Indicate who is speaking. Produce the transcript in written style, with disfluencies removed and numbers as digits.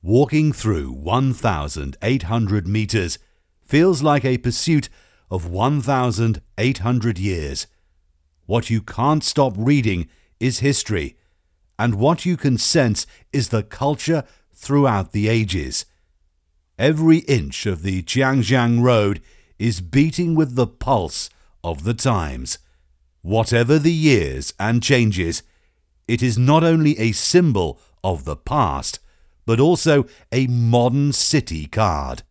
Speaker 1: Walking through 1,800 meters feels like a pursuit of 1,800 years. What you can't stop reading is history, and what you can sense is the culture throughout the ages. Every inch of the Jiangjiang Road is beating with the pulse of the times. Whatever the years and changes, it is not only a symbol of the past, but also a modern city card.